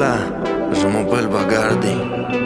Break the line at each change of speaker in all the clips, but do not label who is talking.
Hola, je m'appelle Bagardi.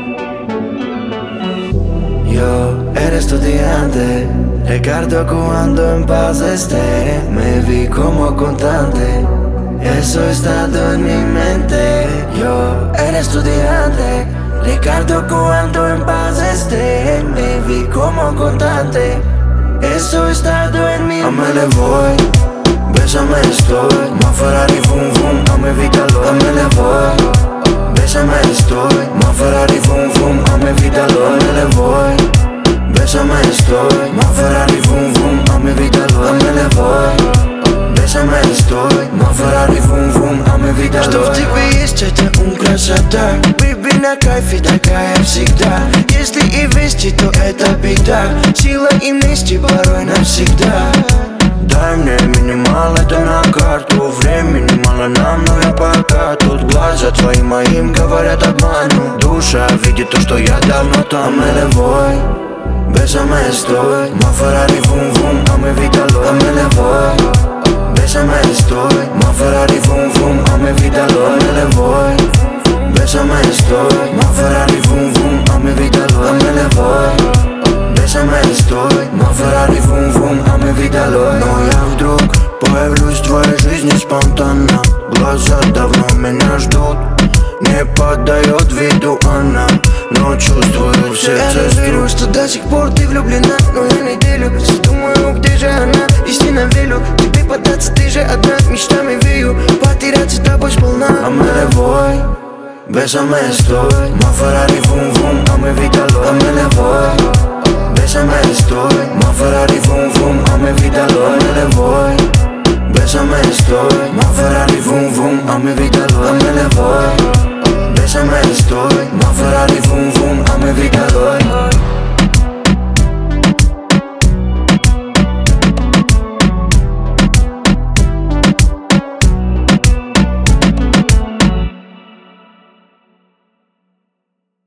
Yo era estudiante, recuerdo cuando en paz esté, me vi como contante, eso ha estado en mi mente. Yo era estudiante, recuerdo cuando en paz esté, me vi como contante, eso ha estado en mi mente. A me le voy, bésame estoy, más Ferrari fum fum, a mi vida lo. A me le voy, bésame estoy, más Ferrari fum fum, a mi vida lo. A me le voy, bésame estoy, más Ferrari fum fum, a mi vida lo. A me le voy, bésame estoy, más Ferrari fum fum, а mi vida lo. Что в тебе есть, это красота, baby, на кайфе такая всегда. Если и вести, то это беда, сила и вместе порой навсегда. Дай мне минимал, это на карту, времени мало нам, но я пока тут. Глаза твои моим говорят обману, душа видит то, что я давно там. A me le voy, bésame estoy, más Ferrari fum fum, a mi vida lo. A me le voy, bésame estoy, más Ferrari fum fum, a mi vida lo. A me le voy, bésame estoy, más Ferrari fum fum, a mi vida lo. A me le voy, bésame estoy, más Ferrari фум фум, а ми vida lo. Но я вдруг появлюсь в твоей жизни спонтанно, глаза давно меня ждут, не поддает виду она, но чувствую в сердце. Я не верю, что до сих пор ты влюблена, но я неделю все думаю, где же она. Истинно верю, тебе податься, ты же одна, мечтами вею, потеряться тобой сполна. A me le voy, bésame estoy, más Ferrari fum fum, a mi vida lo. A me le voy, bésame estoy, más Ferrari fum fum, a mi vida lo. A me le voy, bésame estoy, más Ferrari fum fum, a mi vida lo. A me le